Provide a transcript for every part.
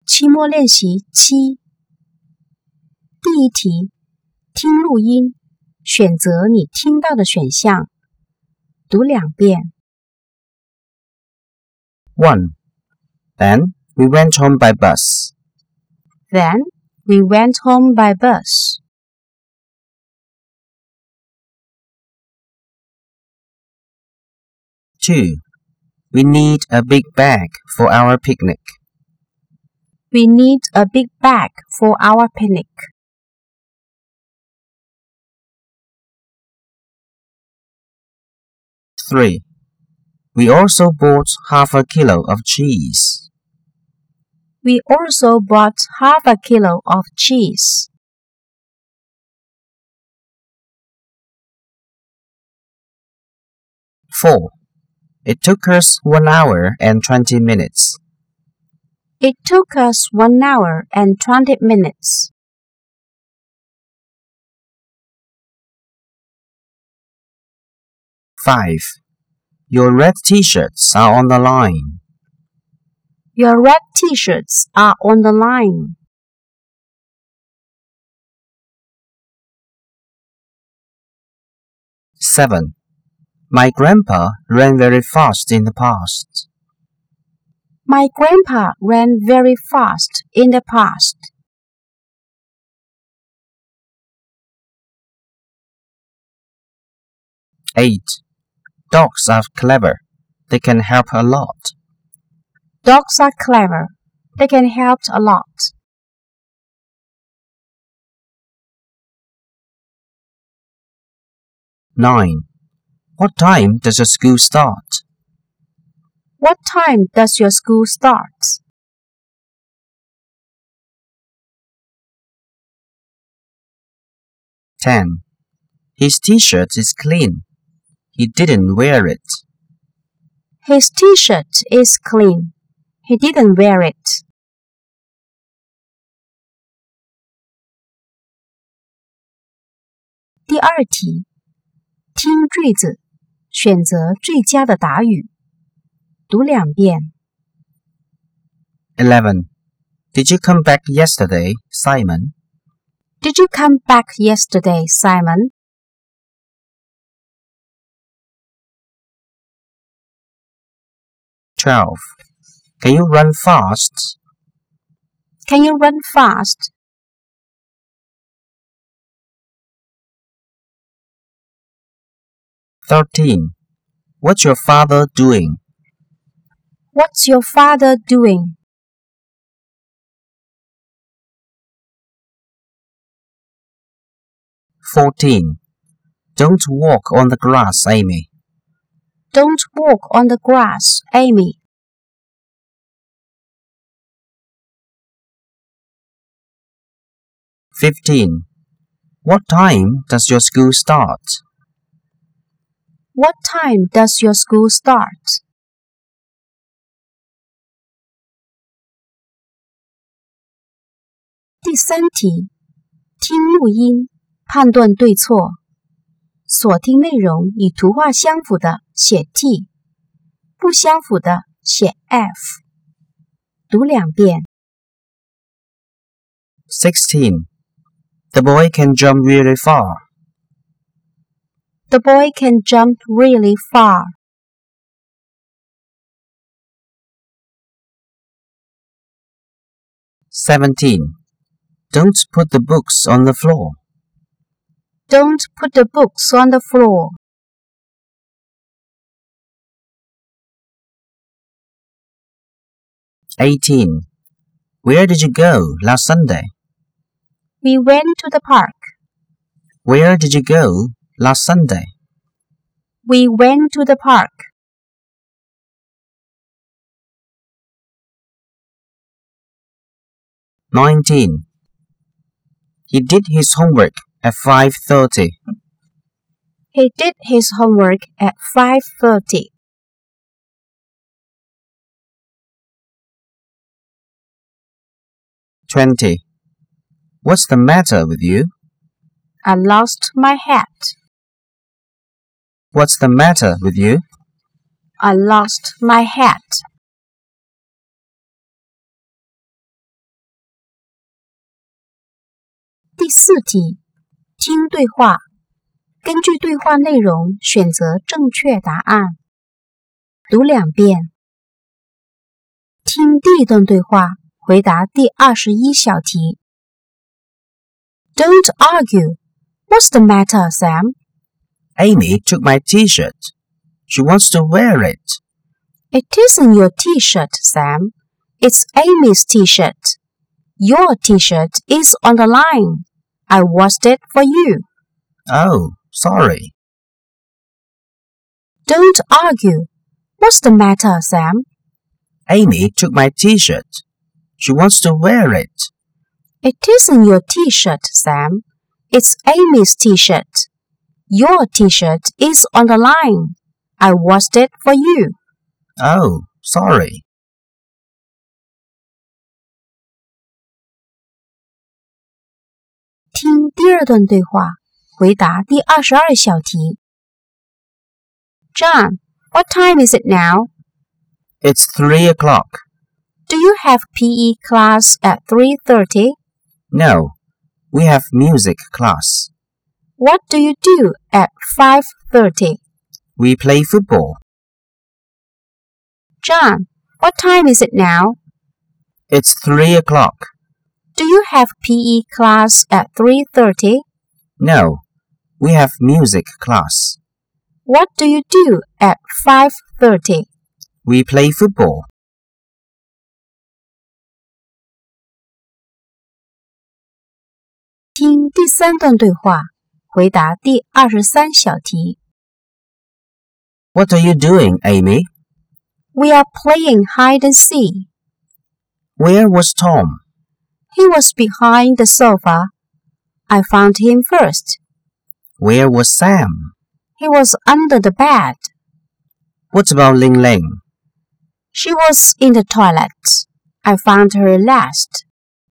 期末练习7。第一题，听录音，选择你听到的选项，读2遍。 1. Then we went home by bus. Then we went home by bus. 2. We need a big bag for our picnic. We need a big bag for our picnic. 3. We also bought half a kilo of cheese. We also bought half a kilo of cheese. 4. It took us 1 hour and 20 minutes. It took us 1 hour and 20 minutes. 5. Your red t-shirts are on the line. Your red t-shirts are on the line. 7. My grandpa ran very fast in the past. My grandpa ran very fast in the past. 8. Dogs are clever. They can help a lot. Dogs are clever. They can help a lot. 9. What time does your school start? What time does your school start? 10. His t-shirt is clean. He didn't wear it. His t-shirt is clean. He didn't wear it. 第2题，听句子，选择最佳的答语，读2遍。 11. Did you come back yesterday, Simon? Did you come back yesterday, Simon? 12. Can you run fast? Can you run fast? 13. What's your father doing? What's your father doing? 14. Don't walk on the grass, Amy. Don't walk on the grass, Amy. 15. What time does your school start? What time does your school start? 第3题，听录音，判断对错。所听内容与图画相符的写 T， 不相符的写 F。读2遍。 16. The boy can jump really far. The boy can jump really far. 17. Don't put the books on the floor. Don't put the books on the floor. 18. Where did you go last Sunday? We went to the park. Where did you go last Sunday? We went to the park. 19. He did his homework at 5:30. He did his homework at 5:30. 20. What's the matter with you? I lost my hat. What's the matter with you? I lost my hat. 第4题，听对话，根据对话内容选择正确答案。读2遍。听第一段对话，回答第21小题。Don't argue. What's the matter, Sam? Amy took my t-shirt. She wants to wear it. It isn't your t-shirt, Sam. It's Amy's t-shirt. Your t-shirt is on the line. I washed it for you. Oh, sorry. Don't argue. What's the matter, Sam? Amy took my t-shirt. She wants to wear it. It isn't your t-shirt, Sam. It's Amy's t-shirt. Your t-shirt is on the line. I washed it for you. Oh, sorry. 听第二段对话，回答第22小题。John, what time is it now? It's 3 o'clock. Do you have PE class at 3:30? No, we have music class. What do you do at 5:30? We play football. John, what time is it now? It's 3 o'clock. Do you have PE class at 3:30? No, we have music class. What do you do at 5:30? We play football. 听第3段对话，回答第23小题。 What are you doing, Amy? We are playing hide and seek. Where was Tom? He was behind the sofa. I found him first. Where was Sam? He was under the bed. What about Ling Ling? She was in the toilet. I found her last.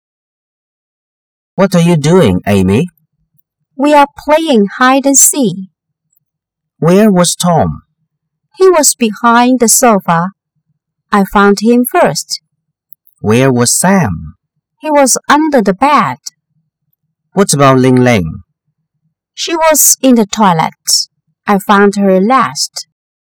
What are you doing, Amy? We are playing hide and seek. Where was Tom? He was behind the sofa. I found him first. Where was Sam? He was under the bed. What about Ling Ling? She was in the toilet. I found her last.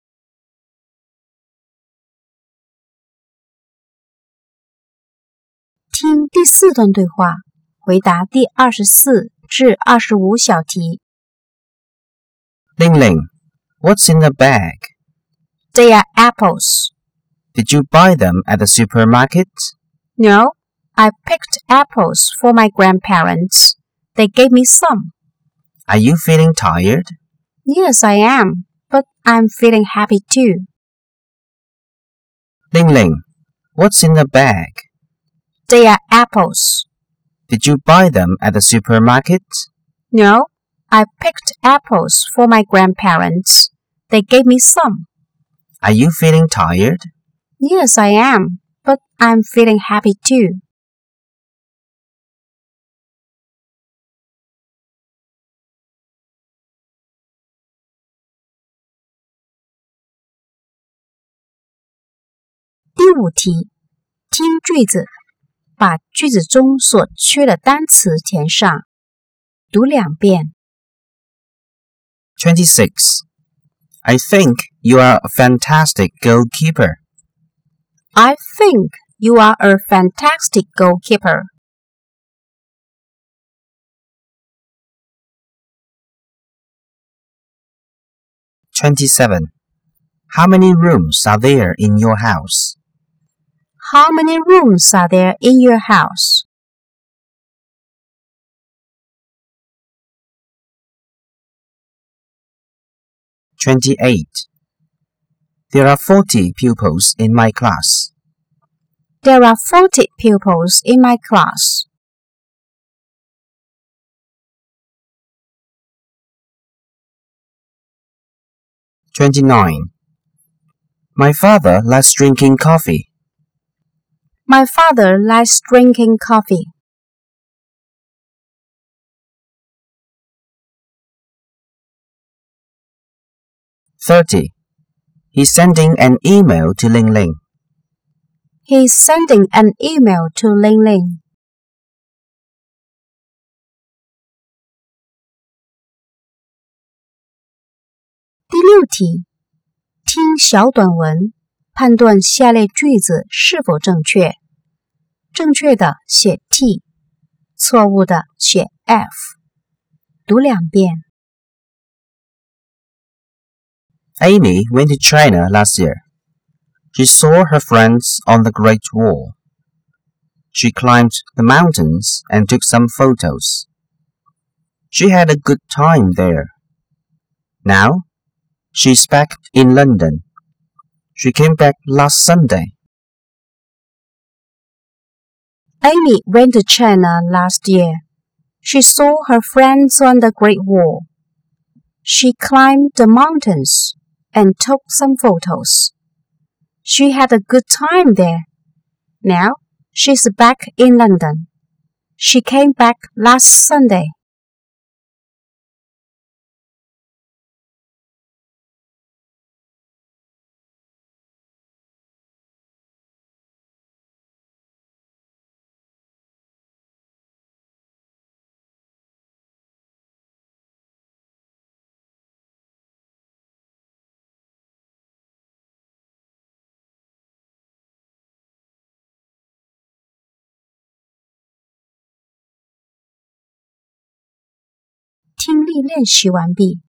听第4段对话，回答第24至25小题。 Ling Ling, what's in the bag? They are apples. Did you buy them at the supermarket? No, I picked apples for my grandparents. They gave me some. Are you feeling tired? Yes, I am, but I'm feeling happy too. Ling Ling, what's in the bag? They are apples. Did you buy them at the supermarket? No, I picked apples for my grandparents. They gave me some. Are you feeling tired? Yes, I am, but I'm feeling happy too. 第5题，听句子，把句子中所缺的单词填上。读2遍。 26. I think you are a fantastic goalkeeper. I think you are a fantastic goalkeeper. 27. How many rooms are there in your house? How many rooms are there in your house? 28. There are 40 pupils in my class. There are 40 pupils in my class. 29. My father likes drinking coffee. My father likes drinking coffee. 30. He's sending an email to Ling Ling. He's sending an email to Ling Ling. 6题，听小短文，判断下列句子是否正确。正确的写 T， 错误的写 F。读2遍。 Amy went to China last year. She saw her friends on the Great Wall. She climbed the mountains and took some photos. She had a good time there. Now, she's back in London. She came back last Sunday. Amy went to China last year. She saw her friends on the Great Wall. She climbed the mountains and took some photos. She had a good time there. Now, she's back in London. She came back last Sunday. 听力练习完毕。